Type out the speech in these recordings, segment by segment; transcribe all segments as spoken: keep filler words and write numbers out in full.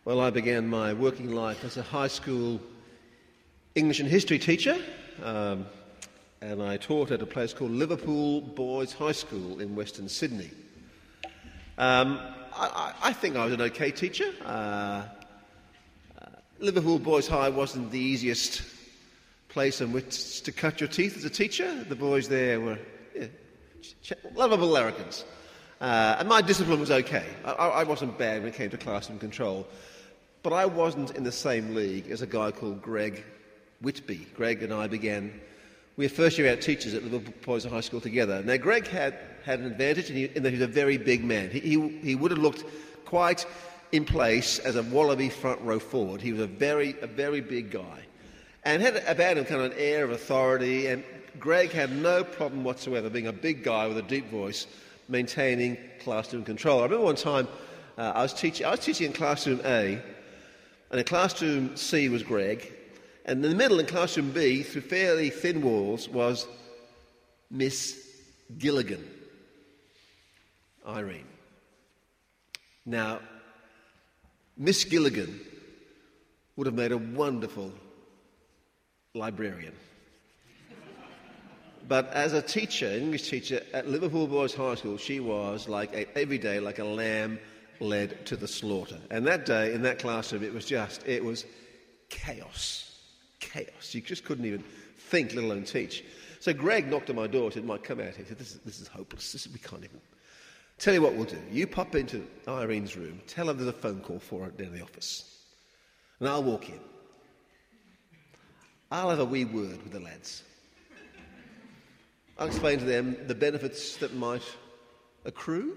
Well, I began my working life as a high school English and history teacher, um, and I taught at a place called Liverpool Boys High School in Western Sydney. Um, I, I think I was an okay teacher. Uh, uh, Liverpool Boys High wasn't the easiest place in which to cut your teeth as a teacher. The boys there were yeah, ch- lovable larrikins. Uh, and my discipline was okay. I, I wasn't bad when it came to classroom control. But I wasn't in the same league as a guy called Greg Whitby. Greg and I began, we were first year out teachers at Liverpool Boys High School together. Now, Greg had, had an advantage in, he, in that he was a very big man. He, he, he would have looked quite in place as a wallaby front row forward. He was a very, a very big guy. And had about him kind of an air of authority, and Greg had no problem whatsoever being a big guy with a deep voice, maintaining classroom control. I remember one time uh, I was teaching, I was teaching in classroom A, and in classroom C was Greg, and in the middle in classroom B, through fairly thin walls, was Miss Gilligan, Irene. Now, Miss Gilligan would have made a wonderful librarian. But as a teacher, English teacher at Liverpool Boys High School, she was like a, every day like a lamb led to the slaughter. And that day in that classroom, it was just, it was chaos. Chaos. You just couldn't even think, let alone teach. So Greg knocked on my door and said, Mike, come out here. He said, this is, this is hopeless. This is, we can't even. Tell you what we'll do. You pop into Irene's room, tell her there's a phone call for her down in the office. And I'll walk in. I'll have a wee word with the lads. I'll explain to them the benefits that might accrue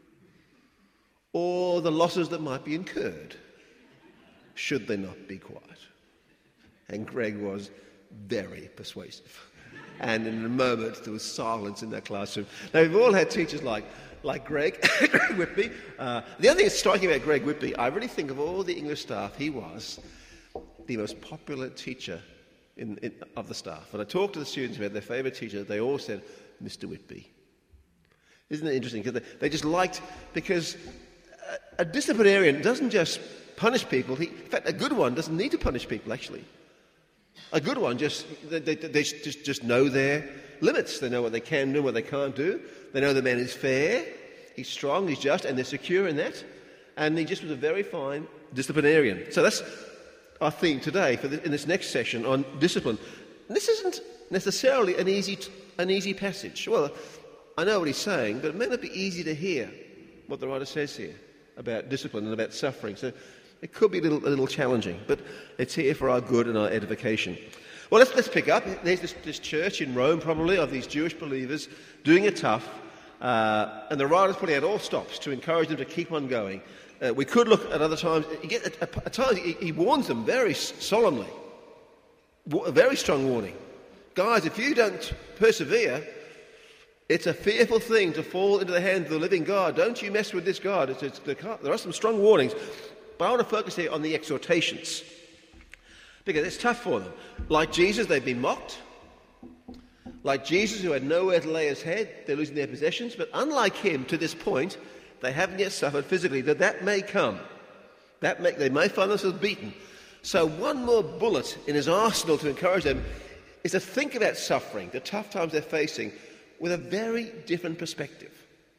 or the losses that might be incurred should they not be quiet. And Greg was very persuasive. And in a moment, there was silence in that classroom. Now, we've all had teachers like, like Greg, Greg Whitby. Uh, the other thing that's striking about Greg Whitby, I really think of all the English staff, he was the most popular teacher In, in, of the staff. When I talked to the students about their favourite teacher, they all said, Mister Whitby. Isn't it interesting? Because they, they just liked, because a, a disciplinarian doesn't just punish people. He, in fact, a good one doesn't need to punish people, actually. A good one just, they, they, they just, just know their limits. They know what they can do, what they can't do. They know the man is fair, he's strong, he's just, and they're secure in that. And he just was a very fine disciplinarian. So that's our theme today for the, in this next session on discipline. And this isn't necessarily an easy t- an easy passage. Well, I know what he's saying, but it may not be easy to hear what the writer says here about discipline and about suffering. So it could be a little, a little challenging, but it's here for our good and our edification. Well, let's, let's pick up. There's this, this church in Rome, probably, of these Jewish believers doing it tough, uh, and the writer's putting out all stops to encourage them to keep on going. Uh, we could look at other times. At, at, at times, he, he warns them very solemnly, a very strong warning. Guys, if you don't persevere, it's a fearful thing to fall into the hands of the living God. Don't you mess with this God. It's, it's, there are some strong warnings, but I want to focus here on the exhortations, because it's tough for them. Like Jesus, they've been mocked. Like Jesus, who had nowhere to lay his head, they're losing their possessions. But unlike him, to this point, they haven't yet suffered physically. That that may come. That may, they may find themselves beaten. So one more bullet in his arsenal to encourage them is to think about suffering, the tough times they're facing, with a very different perspective.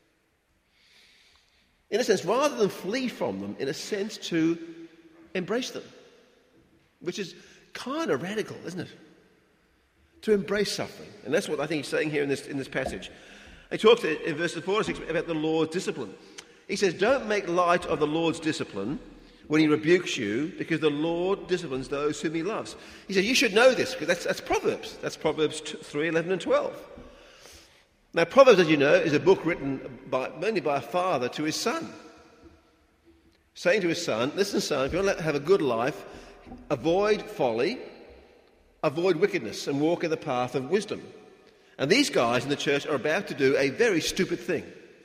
In a sense, rather than flee from them, in a sense to embrace them, which is kind of radical, isn't it? To embrace suffering. And that's what I think he's saying here in this, in this passage. He talks in verses four and six about the Lord's discipline. He says, don't make light of the Lord's discipline when he rebukes you, because the Lord disciplines those whom he loves. He says, you should know this, because that's, that's Proverbs. That's Proverbs three, eleven and twelve. Now, Proverbs, as you know, is a book written by, mainly by a father to his son, saying to his son, listen, son, if you want to have a good life, avoid folly, avoid wickedness, and walk in the path of wisdom. And these guys in the church are about to do a very stupid thing,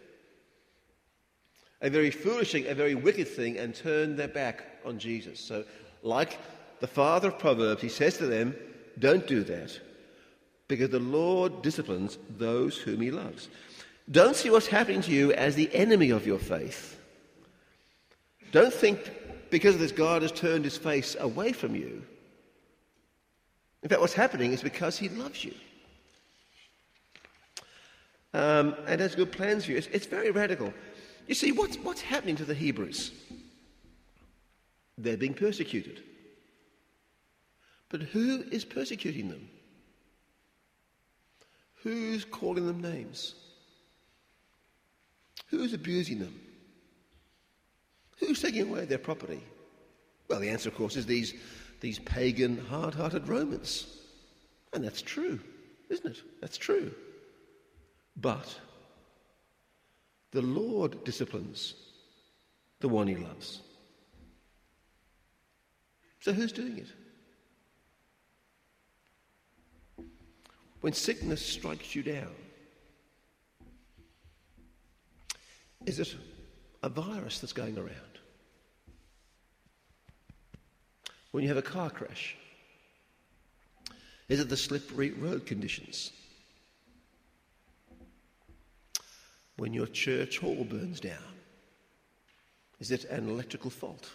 a very foolish thing, a very wicked thing, and turn their back on Jesus. So, like the father of Proverbs, he says to them, don't do that, because the Lord disciplines those whom he loves. Don't see what's happening to you as the enemy of your faith. Don't think because of this, God has turned his face away from you. In fact, what's happening is because he loves you. Um, and has good plans for you. It's, it's very radical. You see, what's, what's happening to the Hebrews? They're being persecuted. But who is persecuting them? Who's calling them names? Who's abusing them? Who's taking away their property? Well, the answer, of course, is these, these pagan, hard-hearted Romans. And that's true, isn't it? That's true. But the Lord disciplines the one he loves. So who's doing it? When sickness strikes you down, is it a virus that's going around? When you have a car crash, is it the slippery road conditions? When your church hall burns down, is it an electrical fault?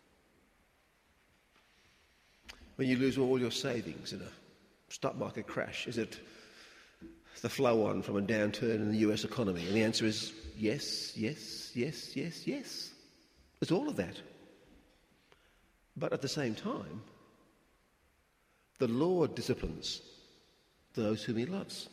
When you lose all your savings in a stock market crash, is it the flow-on from a downturn in the U S economy? And the answer is yes, yes, yes, yes, yes. It's all of that. But at the same time, the Lord disciplines those whom he loves.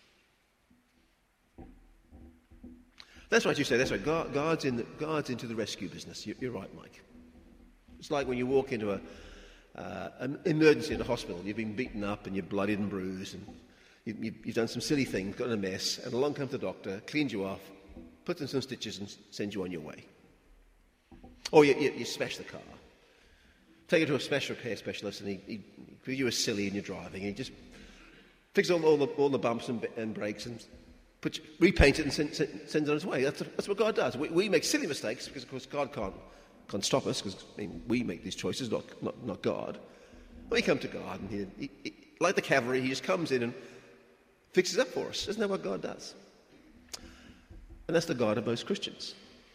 That's right, you say, that's right. God, God's, in the, God's into the rescue business. You're, you're right, Mike. It's like when you walk into a, uh, an emergency in a hospital. You've been beaten up and you're bloodied and bruised and you, you, you've done some silly things, got in a mess, and along comes the doctor, cleans you off, puts in some stitches and sends you on your way. Or you, you, you smash the car. Take it to a smash repair specialist and he, he, he you were silly and you're driving. And he just fixes all, all, the, all the bumps and, and brakes and Put, repaint it and send, send, send it on its way. That's, that's what God does. We, we make silly mistakes because, of course, God can't, can't stop us because I mean, we make these choices, not, not, not God. We come to God and he, he, he, like the cavalry, he just comes in and fixes up for us. Isn't that what God does? And that's the God of most Christians.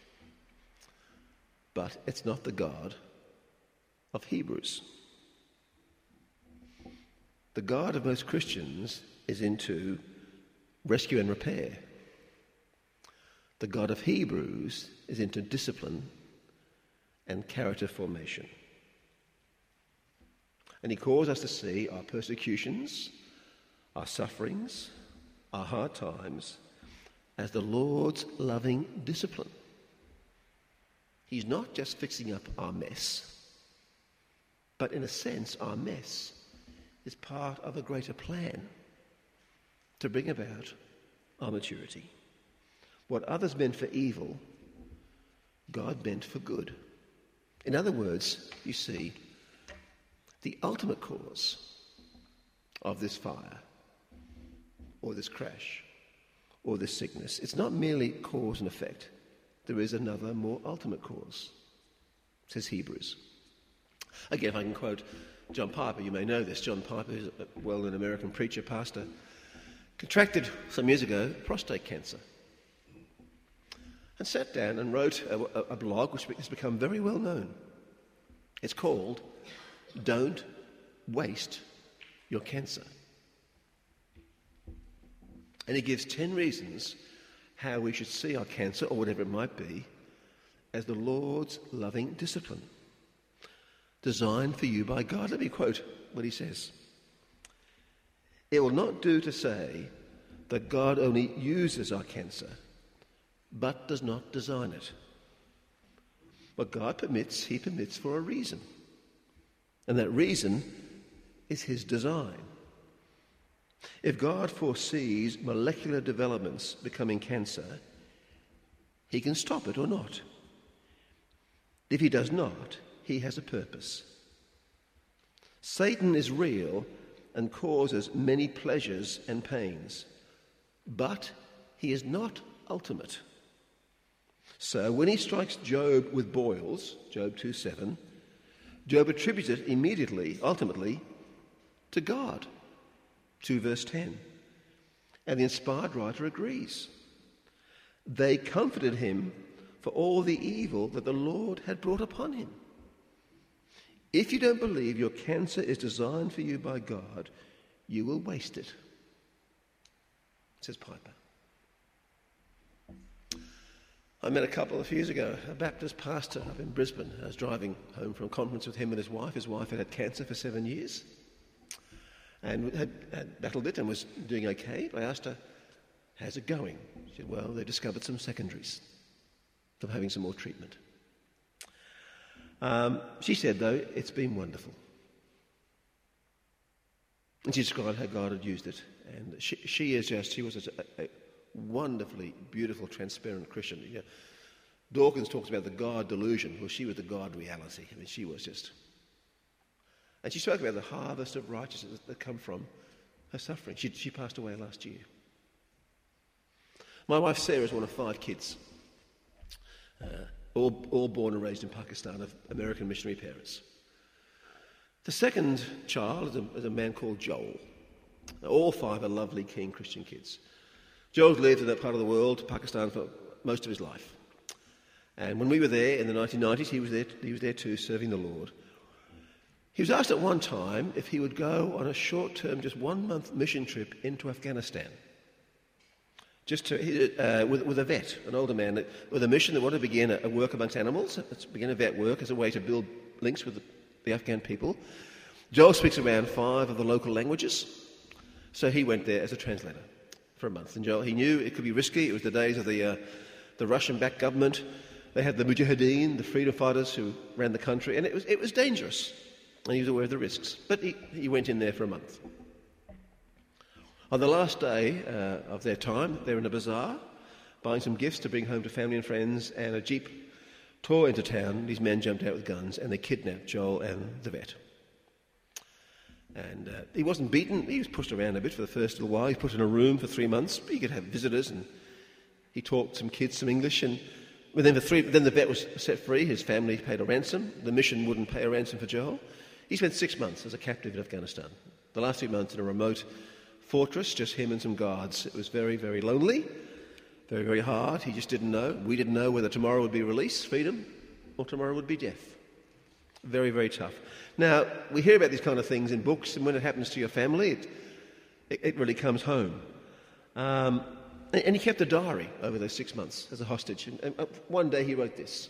But it's not the God of Hebrews. The God of most Christians is into rescue and repair. The God of Hebrews is into discipline and character formation. And he calls us to see our persecutions, our sufferings, our hard times as the Lord's loving discipline. He's not just fixing up our mess, but in a sense our mess is part of a greater plan to bring about our maturity. What others meant for evil, God meant for good. In other words, you see, the ultimate cause of this fire, or this crash, or this sickness, it's not merely cause and effect. There is another, more ultimate cause, says Hebrews. Again, if I can quote John Piper, you may know this. John Piper is a well-known American preacher, pastor, contracted some years ago prostate cancer and sat down and wrote a, a, a blog which has become very well known. It's called Don't Waste Your Cancer. And he gives ten reasons how we should see our cancer, or whatever it might be, as the Lord's loving discipline, designed for you by God. Let me quote what he says. It will not do to say that God only uses our cancer, but does not design it. What God permits, he permits for a reason. And that reason is his design. If God foresees molecular developments becoming cancer, he can stop it or not. If he does not, he has a purpose. Satan is real and causes many pleasures and pains, but he is not ultimate. So when he strikes Job with boils, Job two seven, Job attributes it immediately, ultimately, to God, two verse ten. And the inspired writer agrees. They comforted him for all the evil that the Lord had brought upon him. If you don't believe your cancer is designed for you by God, you will waste it, says Piper. I met a couple of years ago, a Baptist pastor up in Brisbane. I was driving home from a conference with him and his wife. His wife had had cancer for seven years and had, had battled it and was doing okay. I asked her, how's it going? She said, well, they discovered some secondaries from having some more treatment. Um, she said, though, it's been wonderful. And she described how God had used it. And she, she is just, she was a, a wonderfully beautiful, transparent Christian. You know, Dawkins talks about the God delusion. Well, she was the God reality. I mean, she was just... And she spoke about the harvest of righteousness that come from her suffering. She, she passed away last year. My wife Sarah is one of five kids, uh, all, all born and raised in Pakistan of American missionary parents. The second child is a, is a man called Joel. All five are lovely, keen Christian kids. Joel's lived in that part of the world, Pakistan, for most of his life. And when we were there in the nineteen nineties, he was there, he was there too, serving the Lord. He was asked at one time if he would go on a short-term, just one-month mission trip into Afghanistan, just to, uh, with, with a vet, an older man, with a mission that wanted to begin a, a work amongst animals, to begin a vet work as a way to build links with the, the Afghan people. Joel speaks around five of the local languages, so he went there as a translator for a month. And Joel, he knew it could be risky. It was the days of the, uh, the Russian-backed government. They had the Mujahideen, the freedom fighters who ran the country, and it was, it was dangerous. And he was aware of the risks. But he, he went in there for a month. On the last day uh, of their time, they were in a bazaar, buying some gifts to bring home to family and friends, and a jeep tore into town. These men jumped out with guns, and they kidnapped Joel and the vet. And uh, he wasn't beaten. He was pushed around a bit for the first little while. He was put in a room for three months. He could have visitors, and he taught some kids some English. And but then, the three, then the vet was set free. His family paid a ransom. The mission wouldn't pay a ransom for Joel. He spent six months as a captive in Afghanistan. The last few months in a remote fortress, just him and some guards. It was very, very lonely, very, very hard. He just didn't know. We didn't know whether tomorrow would be release, freedom, or tomorrow would be death. Very, very tough. Now, we hear about these kind of things in books, and when it happens to your family, it, it, it really comes home. Um, and, and he kept a diary over those six months as a hostage. And, and one day he wrote this.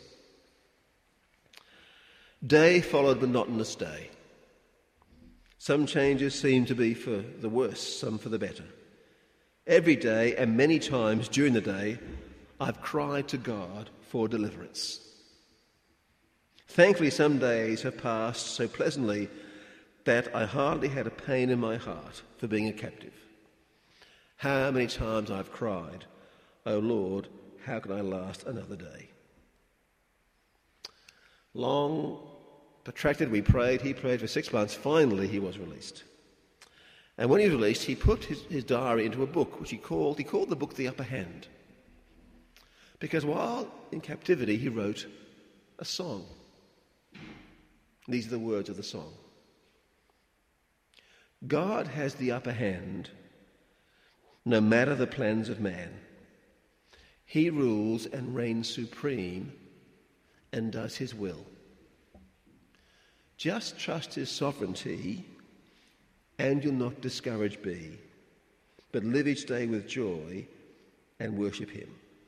Day followed monotonous day. Some changes seem to be for the worse, some for the better. Every day and many times during the day, I've cried to God for deliverance. Thankfully, some days have passed so pleasantly that I hardly had a pain in my heart for being a captive. How many times I've cried, "Oh Lord, how can I last another day?" Long, protracted, we prayed. He prayed for six months. Finally, he was released. And when he was released, he put his, his diary into a book, which he called, he called the book The Upper Hand. Because while in captivity, he wrote a song. These are the words of the song. God has the upper hand, no matter the plans of man. He rules and reigns supreme and does his will. Just trust his sovereignty and you'll not discouraged be, but live each day with joy and worship him.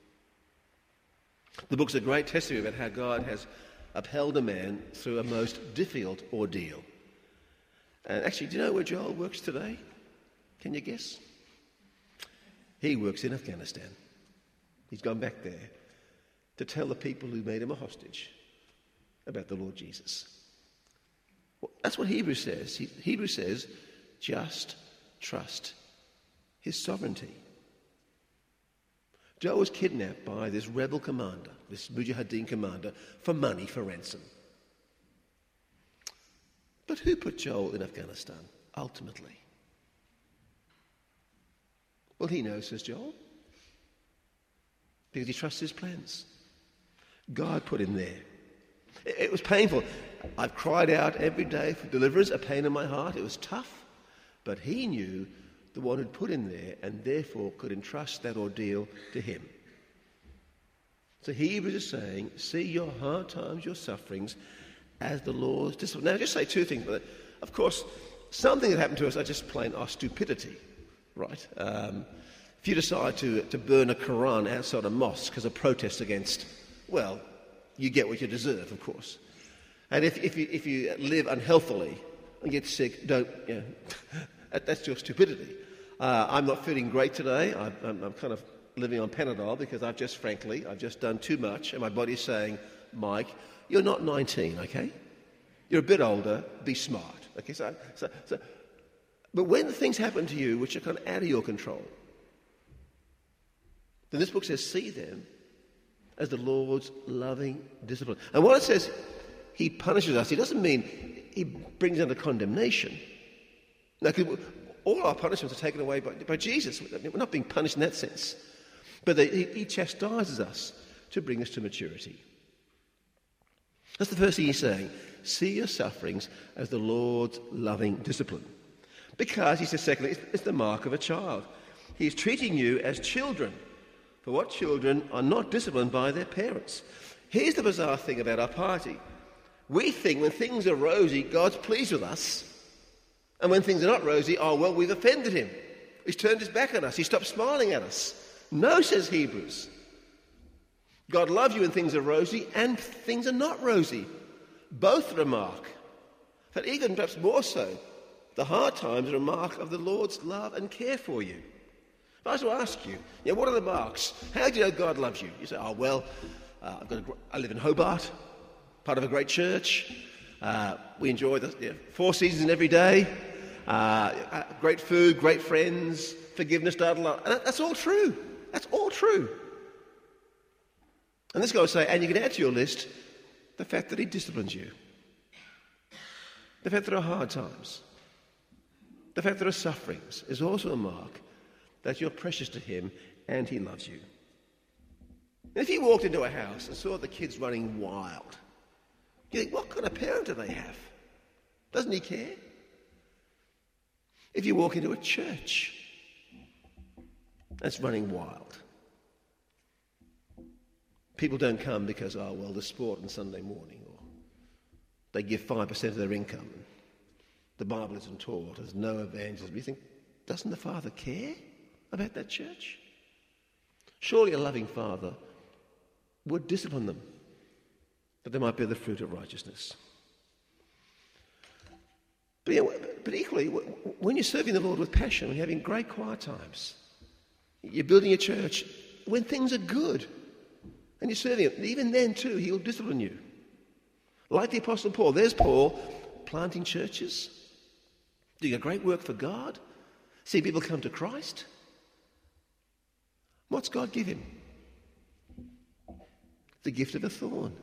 The book's a great testimony about how God has upheld a man through a most difficult ordeal. And actually, do you know where Joel works today? Can you guess? He works in Afghanistan. He's gone back there to tell the people who made him a hostage about the Lord Jesus. Well, that's what Hebrews says. He, Hebrews says, just trust his sovereignty. Joel was kidnapped by this rebel commander, this Mujahideen commander, for money, for ransom. But who put Joel in Afghanistan, ultimately? Well, he knows, says Joel, because he trusts his plans. God put him there. It, it was painful. I've cried out every day for deliverance, a pain in my heart. It was tough, but he knew the one who'd put him there and therefore could entrust that ordeal to him. So Hebrews is saying, see your hard times, your sufferings, as the Lord's discipline. Now, just say two things. But of course, something that happened to us are just plain our stupidity, right? Um, if you decide to, to burn a Quran outside a mosque as a protest against, well, you get what you deserve, of course. And if, if, you, if you live unhealthily and get sick, don't, you know, that, that's your stupidity. Uh, I'm not feeling great today. I, I'm, I'm kind of living on Panadol because I've just, frankly, I've just done too much, and my body's saying, Mike, you're not nineteen, okay? You're a bit older, be smart. Okay, so, so, so, but when things happen to you which are kind of out of your control, then this book says, see them as the Lord's loving discipline. And what it says, he punishes us, he doesn't mean he brings under condemnation. Now, all our punishments are taken away by, by Jesus. We're not being punished in that sense. But they, he, he chastises us to bring us to maturity. That's the first thing he's saying. See your sufferings as the Lord's loving discipline. Because, he says secondly, it's, it's the mark of a child. He's treating you as children. For what children are not disciplined by their parents? Here's the bizarre thing about our piety. We think when things are rosy, God's pleased with us. And when things are not rosy, oh, well, we've offended him. He's turned his back on us. He stopped smiling at us. No, says Hebrews. God loves you when things are rosy and things are not rosy. Both are a mark. But even perhaps more so, the hard times are a mark of the Lord's love and care for you. If I was to ask you, you know, what are the marks? How do you know God loves you? You say, oh, well, uh, I've got a, I live in Hobart, part of a great church. Uh, we enjoy the you know, four seasons every day. Uh, uh, great food, great friends, forgiveness, da, da, da. And that, that's all true. That's all true. And this guy will say, and you can add to your list the fact that he disciplines you. The fact there are hard times. The fact there are sufferings is also a mark that you're precious to him and he loves you. And if you walked into a house and saw the kids running wild, you think, what kind of parent do they have? Doesn't he care? If you walk into a church that's running wild, people don't come because, oh, well, there's sport on Sunday morning, or they give five percent of their income. The Bible isn't taught. There's no evangelism. You think, doesn't the Father care about that church? Surely a loving Father would discipline them, that they might bear the fruit of righteousness. But, you know, but equally, when you're serving the Lord with passion, when you're having great quiet times, you're building a church, when things are good, and you're serving him, even then too, he'll discipline you. Like the Apostle Paul. There's Paul planting churches, doing a great work for God, see people come to Christ. What's God give him? The gift of a thorn.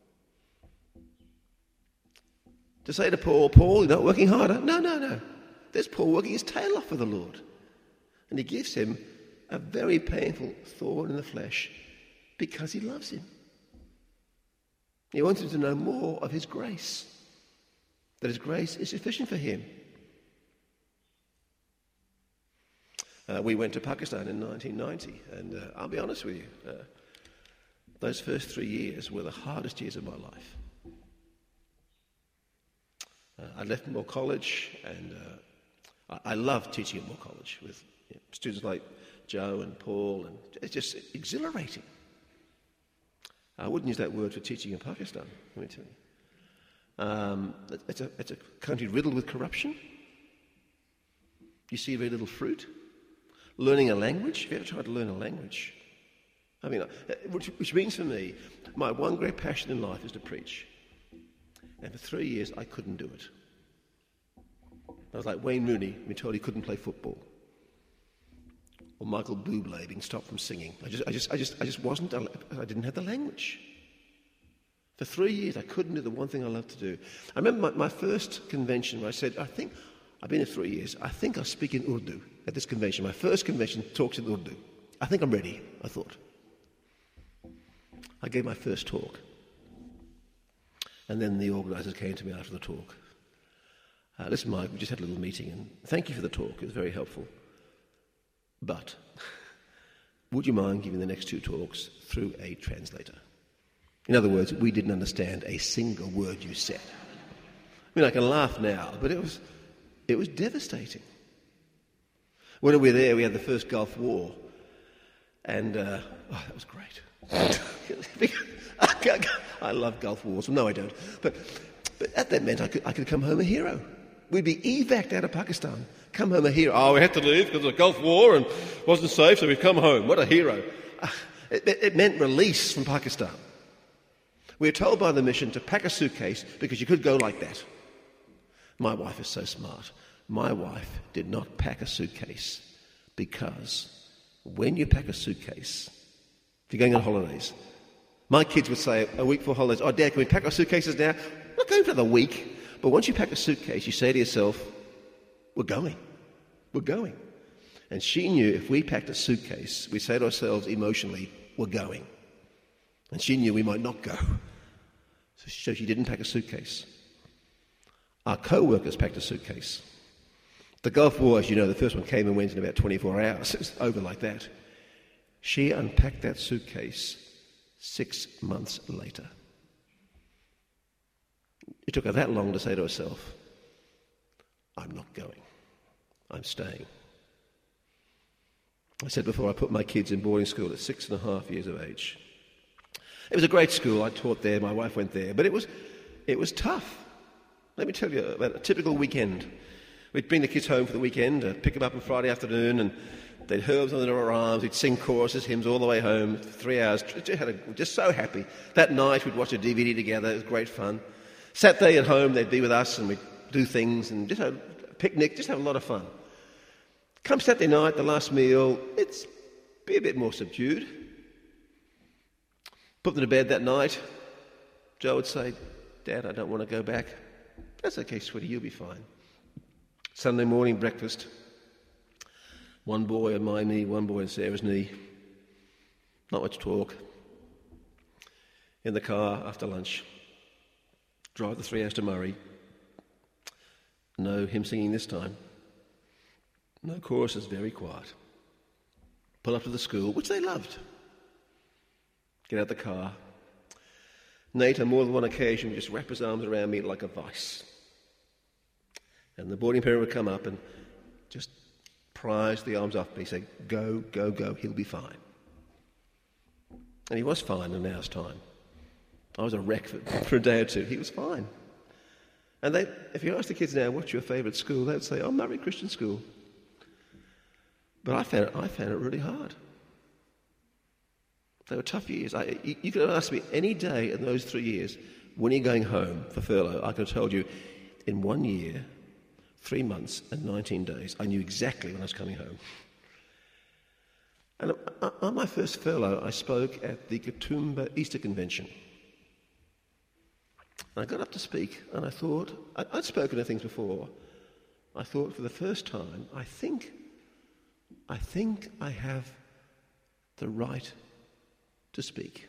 To say to Paul, Paul, you're not working harder. No, no, no. There's Paul working his tail off for the Lord. And he gives him a very painful thorn in the flesh because he loves him. He wants him to know more of his grace, that his grace is sufficient for him. Uh, we went to Pakistan in nineteen ninety, and uh, I'll be honest with you, uh, those first three years were the hardest years of my life. Uh, I left Moore College, and uh, I, I loved teaching at Moore College with you know, students like Joe and Paul, and it's just exhilarating. I wouldn't use that word for teaching in Pakistan, let me tell you. Um, it's, a, it's a country riddled with corruption. You see very little fruit. Learning a language. Have you ever tried to learn a language? I mean, which, which means for me, my one great passion in life is to preach. And for three years, I couldn't do it. I was like Wayne Rooney, being told he couldn't play football. Or Michael Bublé being stopped from singing. I just, I just, I just, I just wasn't, I didn't have the language. For three years, I couldn't do the one thing I loved to do. I remember my, my first convention where I said, I think, I've been here three years, I think I'll speak in Urdu at this convention. My first convention talks in Urdu. I think I'm ready, I thought. I gave my first talk. And then the organisers came to me after the talk. Uh, listen, Mike, we just had a little meeting, and thank you for the talk. It was very helpful. But would you mind giving the next two talks through a translator? In other words, we didn't understand a single word you said. I mean, I can laugh now, but it was, it was devastating. When we were there, we had the first Gulf War, and uh, oh, that was great. I love Gulf Wars. Well, no, I don't. But, but that meant I could, I could come home a hero. We'd be evac'd out of Pakistan. Come home a hero. Oh, we had to leave because of the Gulf War and wasn't safe, so we've come home. What a hero. Uh, it, it meant release from Pakistan. We were told by the mission to pack a suitcase because you could go like that. My wife is so smart. My wife did not pack a suitcase because when you pack a suitcase, if you're going on holidays, my kids would say a week before holidays, "Oh, Dad, can we pack our suitcases now?" We're not going for another week. But once you pack a suitcase, you say to yourself, we're going. We're going. And she knew if we packed a suitcase, we say to ourselves emotionally, we're going. And she knew we might not go. So she didn't pack a suitcase. Our co-workers packed a suitcase. The Gulf War, as you know, the first one came and went in about twenty-four hours. It was over like that. She unpacked that suitcase six months later. It took her that long to say to herself, I'm not going. I'm staying. I said before, I put my kids in boarding school at six and a half years of age. It was a great school. I taught there. My wife went there. But it was, it was tough. Let me tell you about a typical weekend. We'd bring the kids home for the weekend, uh, pick them up on Friday afternoon, and they'd herbs under our arms. We'd sing choruses, hymns all the way home for three hours. Just, had a, just so happy. That night, we'd watch a D V D together. It was great fun. Saturday at home, they'd be with us, and we'd do things and just have a picnic, just have a lot of fun. Come Saturday night, the last meal, it's be a bit more subdued. Put them to bed that night. Joe would say, Dad, I don't want to go back. That's okay, sweetie, you'll be fine. Sunday morning breakfast. One boy on my knee, one boy on Sarah's knee. Not much talk. In the car after lunch. Drive the three hours to Murray. No hymn singing this time. No choruses, very quiet. Pull up to the school, which they loved. Get out the car. Nate, on more than one occasion, would just wrap his arms around me like a vice. And the boarding parent would come up and just prise the arms off me, say, go, go, go, he'll be fine. And he was fine in an hour's time. I was a wreck for, for a day or two. He was fine. And they, if you ask the kids now, what's your favourite school, they'd say, oh, Murray Christian School. But I found it, I found it really hard. They were tough years. I, you, you could have asked me any day in those three years, when are you going home for furlough? I could have told you, in one year, three months and nineteen days, I knew exactly when I was coming home. And on my first furlough, I spoke at the Katoomba Easter Convention. And I got up to speak, and I thought, I'd spoken of things before. I thought for the first time, I think, I think I have the right to speak.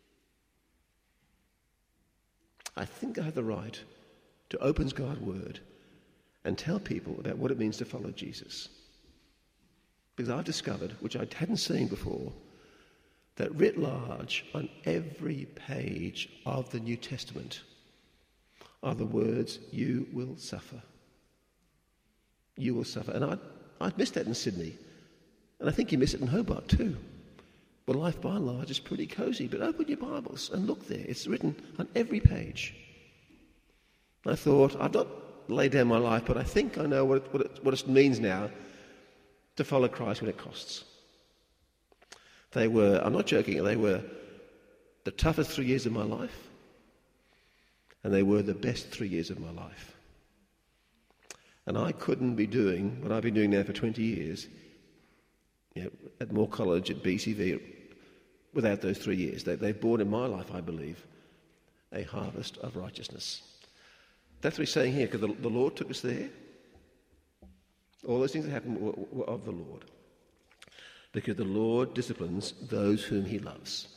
I think I have the right to open God's word and tell people about what it means to follow Jesus. Because I've discovered, which I hadn't seen before, that writ large on every page of the New Testament are the words, you will suffer. You will suffer. And I'd, I'd missed that in Sydney. And I think you miss it in Hobart too. Well, life by and large is pretty cosy, but open your Bibles and look there. It's written on every page. I thought, I've not laid down my life, but I think I know what it, what it, what it means now to follow Christ when it costs. They were, I'm not joking, they were the toughest three years of my life, and they were the best three years of my life. And I couldn't be doing what I've been doing now for twenty years, you know, at Moore College, at B C V, without those three years. They, they've borne in my life, I believe, a harvest of righteousness. That's what he's saying here, because the, the Lord took us there. All those things that happened were, were of the Lord. Because the Lord disciplines those whom he loves.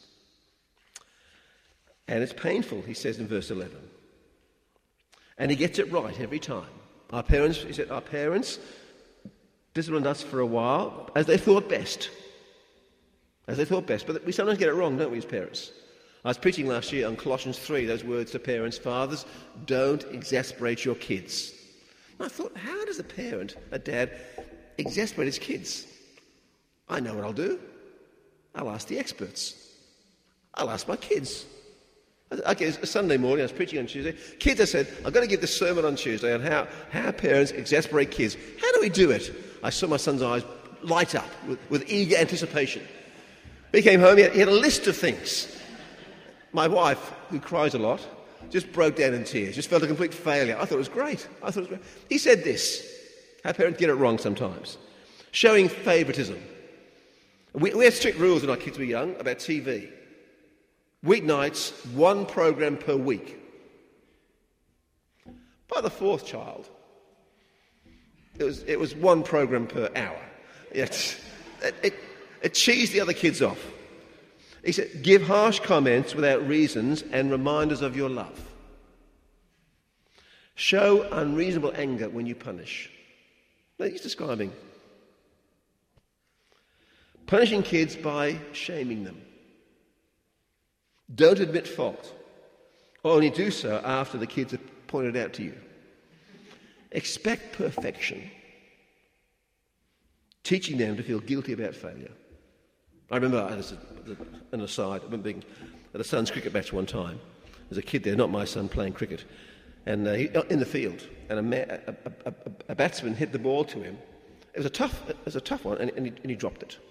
And it's painful, he says in verse eleven. And he gets it right every time. Our parents, he said, our parents disciplined us for a while as they thought best. As they thought best. But we sometimes get it wrong, don't we, as parents? I was preaching last year on Colossians three, those words to parents, fathers, don't exasperate your kids. And I thought, how does a parent, a dad, exasperate his kids? I know what I'll do. I'll ask the experts. I'll ask my kids. Okay, it's a Sunday morning, I was preaching on Tuesday. Kids, I said, I'm going to give this sermon on Tuesday on how, how parents exasperate kids. How do we do it? I saw my son's eyes light up with, with eager anticipation. He came home, he had, he had a list of things. My wife, who cries a lot, just broke down in tears, just felt a complete failure. I thought it was great. I thought it was great. He said this, how parents get it wrong sometimes. Showing favouritism. We, we had strict rules when our kids were young about T V. Weeknights, one programme per week. By the fourth child, it was, it was one programme per hour. It, it, it cheesed the other kids off. He said, give harsh comments without reasons and reminders of your love. Show unreasonable anger when you punish. Now, he's describing punishing kids by shaming them. Don't admit fault. Only do so after the kids have pointed out to you. Expect perfection. Teaching them to feel guilty about failure. I remember, as an aside, I remember being at a son's cricket match one time. There's a kid there, not my son, playing cricket, and uh, he, in the field, and a, ma- a, a, a, a batsman hit the ball to him. It was a tough, it was a tough one, and, and, he, and he dropped it.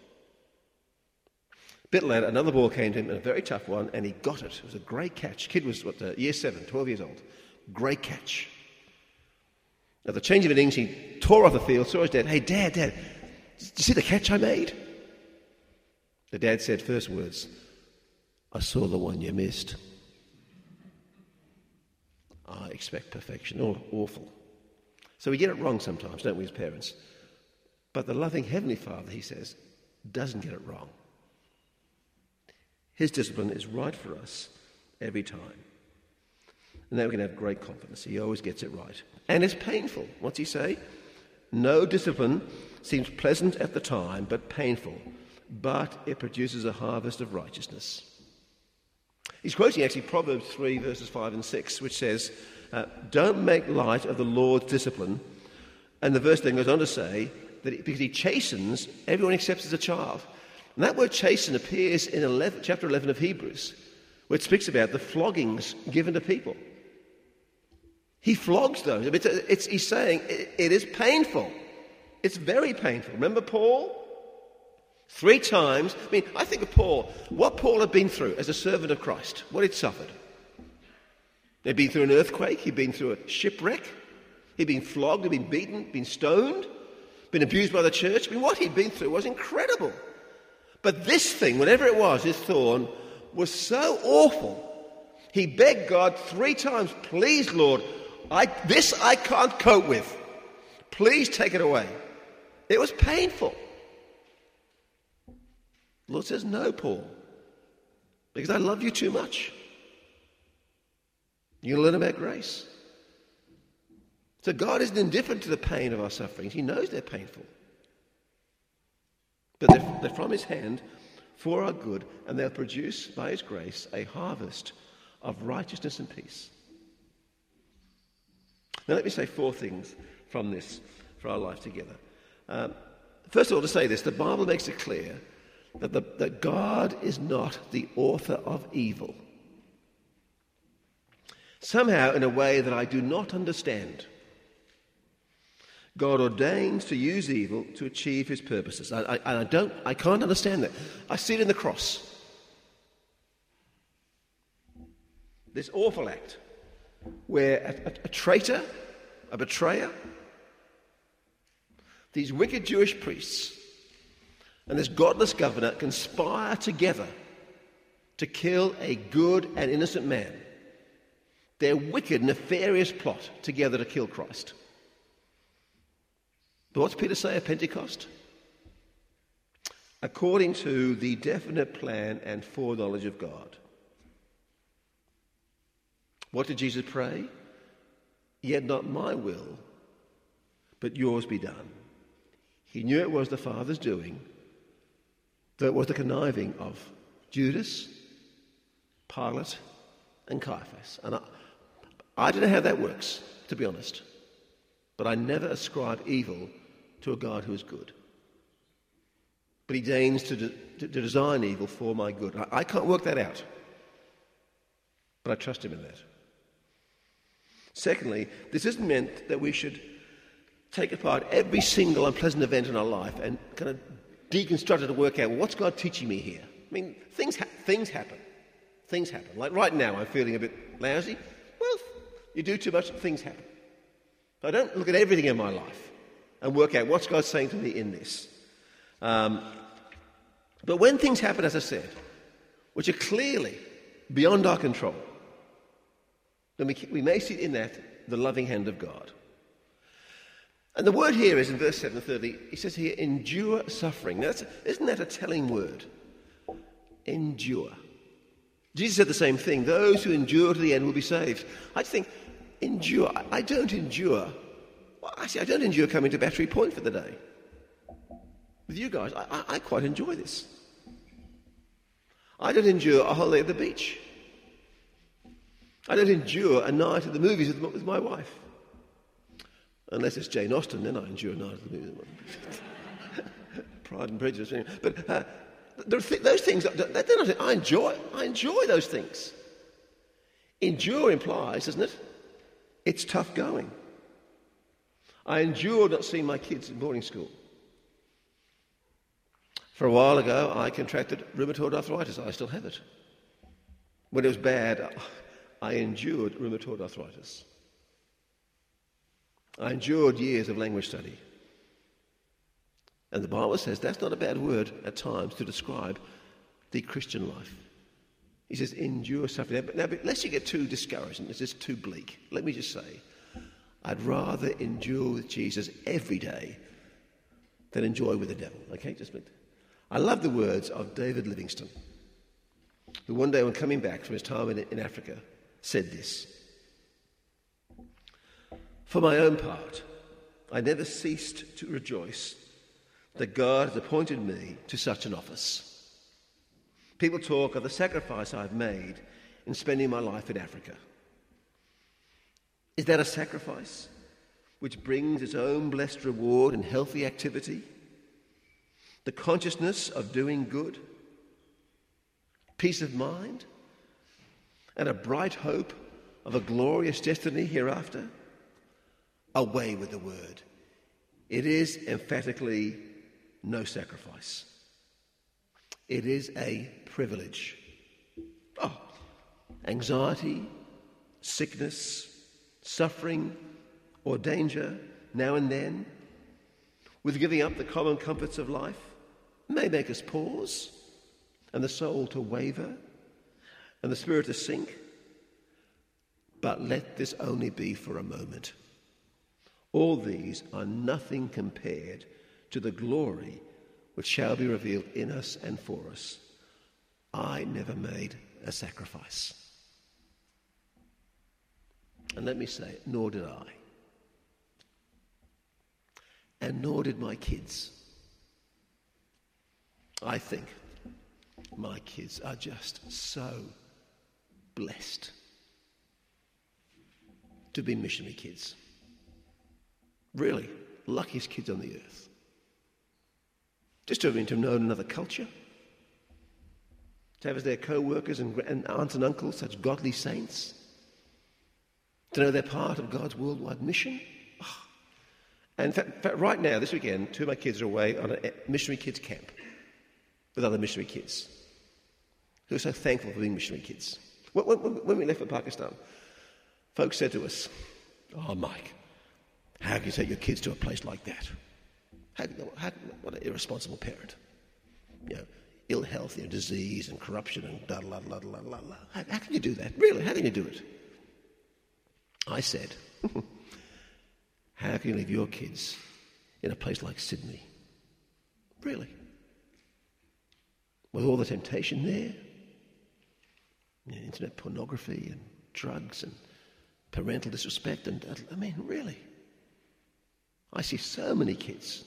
A bit later, another ball came to him, and a very tough one, and he got it. It was a great catch. Kid was, what, uh, year seven, twelve years old. Great catch. At the change of innings, he tore off the field, saw his dad. Hey, Dad, Dad, did you see the catch I made? The dad said first words, I saw the one you missed. I expect perfection. Oh, awful. So we get it wrong sometimes, don't we, as parents? But the loving Heavenly Father, he says, doesn't get it wrong. His discipline is right for us every time. And then we can have great confidence. He always gets it right. And it's painful. What's he say? No discipline seems pleasant at the time, but painful. But it produces a harvest of righteousness. He's quoting actually Proverbs three, verses five and six, which says, uh, don't make light of the Lord's discipline. And the verse then goes on to say that it, because he chastens, everyone accepts as a child. And that word chasten appears in eleven, chapter eleven of Hebrews, where it speaks about the floggings given to people. He flogs those. It's, it's, he's saying it, it is painful. It's very painful. Remember Paul? Three times. I mean, I think of Paul. What Paul had been through as a servant of Christ. What he'd suffered. He'd been through an earthquake. He'd been through a shipwreck. He'd been flogged. He'd been beaten. Been stoned. Been abused by the church. I mean, what he'd been through was incredible. But this thing, whatever it was, his thorn, was so awful. He begged God three times, please, Lord, I, this I can't cope with. Please take it away. It was painful. The Lord says, no, Paul, because I love you too much. You learn about grace. So God isn't indifferent to the pain of our sufferings. He knows they're painful. But they're, they're from his hand for our good, and they'll produce, by his grace, a harvest of righteousness and peace. Now let me say four things from this for our life together. Um, first of all, to say this, the Bible makes it clear that, the, that God is not the author of evil. Somehow, in a way that I do not understand, God ordains to use evil to achieve his purposes. I, I, I don't, I can't understand that. I see it in the cross. This awful act where a, a, a traitor, a betrayer, these wicked Jewish priests and this godless governor conspire together to kill a good and innocent man. Their wicked, nefarious plot together to kill Christ. But what's Peter say at Pentecost? According to the definite plan and foreknowledge of God. What did Jesus pray? Yet not my will, but yours be done. He knew it was the Father's doing, though it was the conniving of Judas Pilate and Caiaphas. And I, I don't know how that works, to be honest. But I never ascribe evil to a God who is good. But he deigns to, de- to design evil for my good. I, I can't work that out. But I trust him in that. Secondly, this isn't meant that we should take apart every single unpleasant event in our life and kind of deconstruct it to work out, well, what's God teaching me here? I mean, things, ha- things happen. Things happen. Like right now, I'm feeling a bit lousy. Well, you do too much, things happen. I don't look at everything in my life and work out what's God saying to me in this. Um, but when things happen, as I said, which are clearly beyond our control, then we, we may see in that the loving hand of God. And the word here is in verse seven thirty, he says here, endure suffering. Now, that's, isn't that a telling word? Endure. Jesus said the same thing. Those who endure to the end will be saved. I just think, endure. I, I don't endure. Well, actually, I don't endure coming to Battery Point for the day. With you guys, I, I, I quite enjoy this. I don't endure a holiday at the beach. I don't endure a night at the movies with, with my wife. Unless it's Jane Austen, then I endure a night at the movies. Pride and Prejudice. But uh, there are th- those things, they're not, I enjoy. I enjoy those things. Endure implies, doesn't it? It's tough going. I endure not seeing my kids in boarding school. For a while ago, I contracted rheumatoid arthritis. I still have it. When it was bad, I endured rheumatoid arthritis. I endured years of language study. And the Bible says that's not a bad word at times to describe the Christian life. He says, endure suffering. Now, but lest you get too discouraged and it's just too bleak, let me just say, I'd rather endure with Jesus every day than enjoy with the devil. Okay, just I love the words of David Livingstone, who one day when coming back from his time in, in Africa said this: for my own part, I never ceased to rejoice that God has appointed me to such an office. People talk of the sacrifice I've made in spending my life in Africa. Is that a sacrifice which brings its own blessed reward and healthy activity? The consciousness of doing good, peace of mind, and a bright hope of a glorious destiny hereafter? Away with the word. It is emphatically no sacrifice. It is a privilege. Oh, anxiety, sickness, suffering, or danger now and then, with giving up the common comforts of life, may make us pause, and the soul to waver, and the spirit to sink. But let this only be for a moment. All these are nothing compared to the glory which shall be revealed in us and for us. I never made a sacrifice. And let me say, nor did I. And nor did my kids. I think my kids are just so blessed to be missionary kids. Really, luckiest kids on the earth. Just to have to know another culture, to have as their co-workers and, and aunts and uncles such godly saints, to know they're part of God's worldwide mission. Oh. And in fact, in fact, right now, this weekend, two of my kids are away on a missionary kids camp with other missionary kids who are so thankful for being missionary kids. When, when, when we left for Pakistan, folks said to us, "Oh, Mike, how can you take your kids to a place like that? How, how, what an irresponsible parent. You know, ill health, you know, disease and corruption and blah, blah, blah, blah, blah, blah. How, how can you do that? Really, how can you do it?" I said, how can you leave your kids in a place like Sydney? Really? With all the temptation there, you know, internet pornography and drugs and parental disrespect and, I mean, really? I see so many kids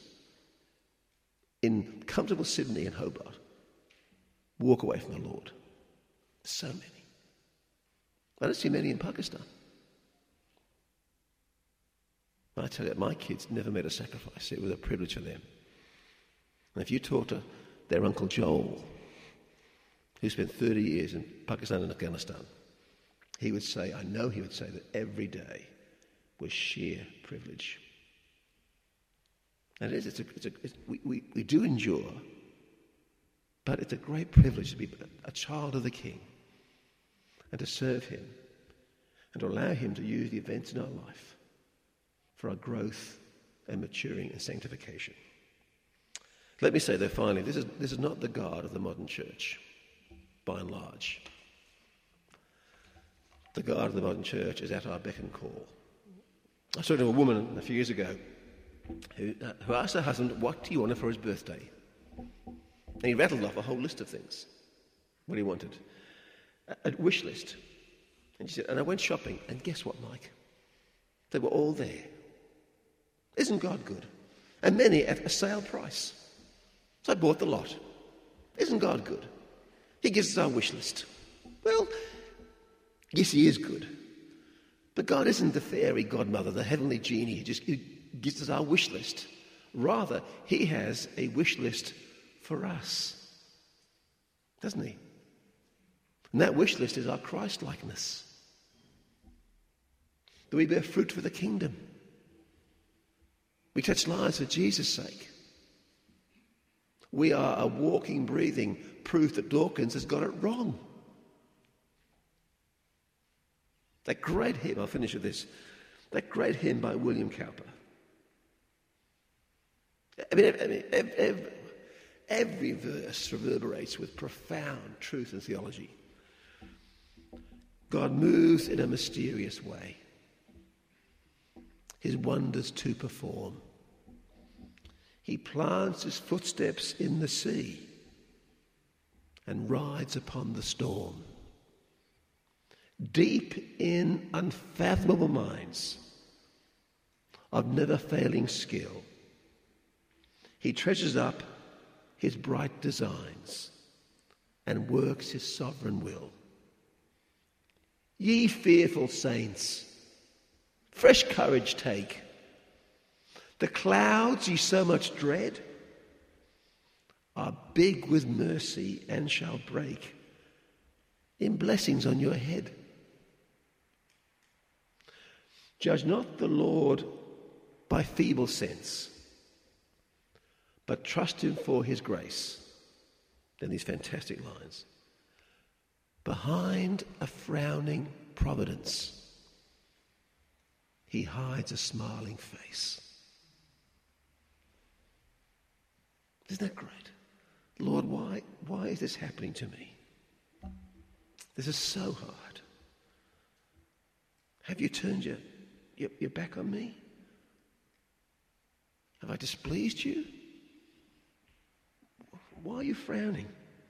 in comfortable Sydney and Hobart walk away from the Lord. So many. I don't see many in Pakistan. I tell you, my kids never made a sacrifice. It was a privilege for them. And if you talk to their Uncle Joel, who spent thirty years in Pakistan and Afghanistan, he would say, I know he would say that every day was sheer privilege. And it is, it's a, it's a, it's, we, we, we do endure, but it's a great privilege to be a child of the King and to serve him and to allow him to use the events in our life for our growth and maturing and sanctification. Let me say, though, finally, this is, this is not the God of the modern church, by and large. The God of the modern church is at our beck and call. I was talking to a woman a few years ago who, uh, who asked her husband, what he wanted for his birthday. And he rattled off a whole list of things, what he wanted. A, a wish list. And she said, and I went shopping, and guess what, Mike? They were all there. Isn't God good? And many at a sale price. So I bought the lot. Isn't God good? He gives us our wish list. Well, yes, he is good. But God isn't the fairy godmother, the heavenly genie who just gives us our wish list. Rather, he has a wish list for us. Doesn't he? And that wish list is our Christ-likeness. That we bear fruit for the kingdom. We touch lives for Jesus' sake. We are a walking, breathing proof that Dawkins has got it wrong. That great hymn, I'll finish with this, that great hymn by William Cowper. I mean, I mean every, every verse reverberates with profound truth and theology. God moves in a mysterious way. His wonders to perform. He plants his footsteps in the sea and rides upon the storm. Deep in unfathomable minds of never-failing skill, he treasures up his bright designs and works his sovereign will. Ye fearful saints, fresh courage take. The clouds ye so much dread are big with mercy and shall break in blessings on your head. Judge not the Lord by feeble sense, but trust him for his grace. Then these fantastic lines. Behind a frowning providence, he hides a smiling face. Isn't that great? Lord, why, why is this happening to me? This is so hard. Have you turned your, your, your back on me? Have I displeased you? Why are you frowning?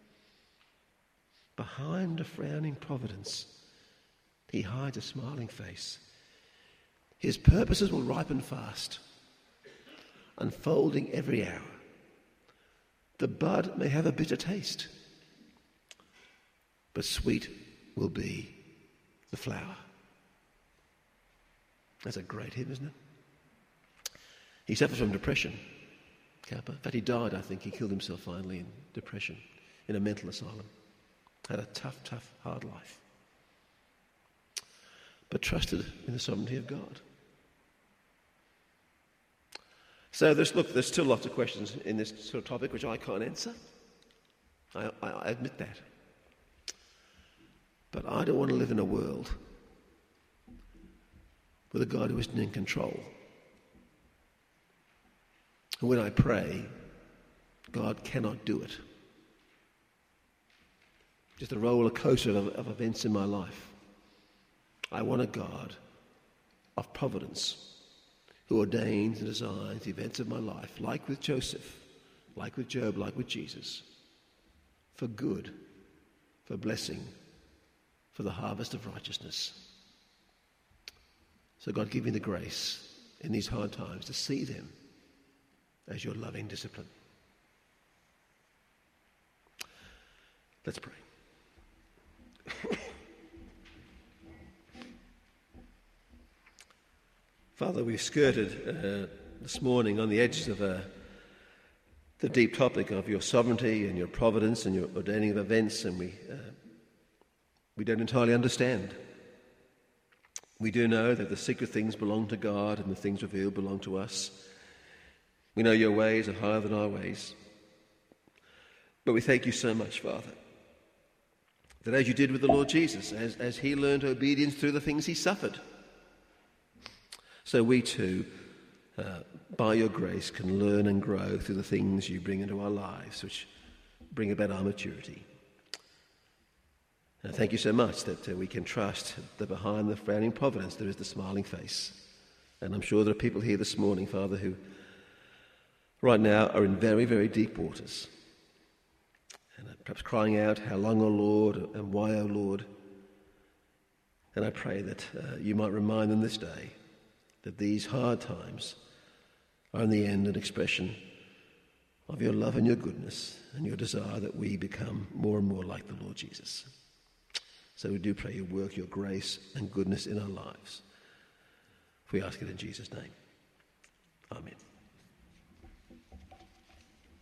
Behind a frowning providence, he hides a smiling face. His purposes will ripen fast, unfolding every hour. The bud may have a bitter taste, but sweet will be the flower. That's a great hymn, isn't it? He suffers from depression, Cowper. In fact, he died, I think. He killed himself finally in depression, in a mental asylum. Had a tough, tough, hard life. But trusted in the sovereignty of God. So there's, look, there's still lots of questions in this sort of topic which I can't answer. I, I, I admit that. But I don't want to live in a world with a God who isn't in control. And when I pray, God cannot do it. Just a roller coaster of, of events in my life. I want a God of providence who ordains and designs the events of my life, like with Joseph, like with Job, like with Jesus, for good, for blessing, for the harvest of righteousness. So God, give me the grace in these hard times to see them as your loving discipline. Let's pray. Father, we've skirted uh, this morning on the edges of uh, the deep topic of your sovereignty and your providence and your ordaining of events, and we uh, we don't entirely understand. We do know that the secret things belong to God and the things revealed belong to us. We know your ways are higher than our ways. But we thank you so much, Father, that as you did with the Lord Jesus, as, as he learned obedience through the things he suffered, so we too, uh, by your grace, can learn and grow through the things you bring into our lives, which bring about our maturity. And thank you so much that uh, we can trust that behind the frowning providence there is the smiling face. And I'm sure there are people here this morning, Father, who right now are in very, very deep waters. And are perhaps crying out, how long, O Lord, and why, O Lord? And I pray that uh, you might remind them this day that these hard times are in the end an expression of your love and your goodness and your desire that we become more and more like the Lord Jesus. So we do pray you work your grace and goodness in our lives. We ask it in Jesus' name. Amen.